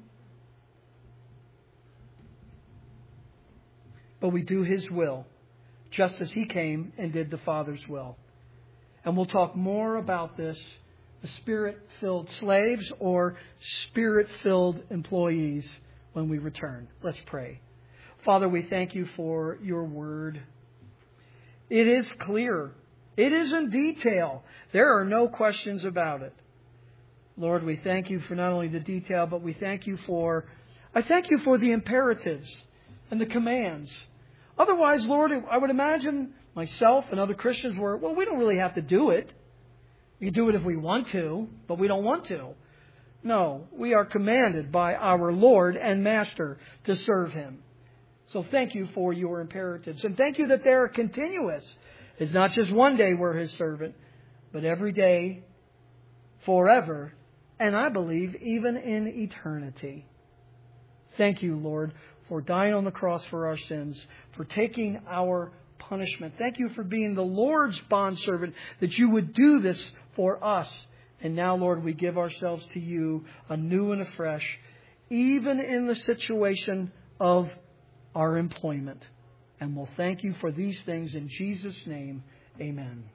But we do His will, just as He came and did the Father's will. And we'll talk more about this, the Spirit-filled slaves or Spirit-filled employees, when we return. Let's pray. Father, we thank You for Your Word. It is clear. It is in detail. There are no questions about it. Lord, we thank You for not only the detail, but we thank You for, I thank You for the imperatives and the commands. Otherwise, Lord, I would imagine myself and other Christians were, well, we don't really have to do it. We do it if we want to, but we don't want to. No, we are commanded by our Lord and Master to serve Him. So thank You for Your imperatives. And thank You that they are continuous. It's not just one day we're His servant, but every day, forever, and I believe even in eternity. Thank You, Lord, for dying on the cross for our sins, for taking our punishment. Thank You for being the Lord's bondservant, that You would do this for us. And now, Lord, we give ourselves to You anew and afresh, even in the situation of our employment. And we'll thank You for these things in Jesus' name. Amen.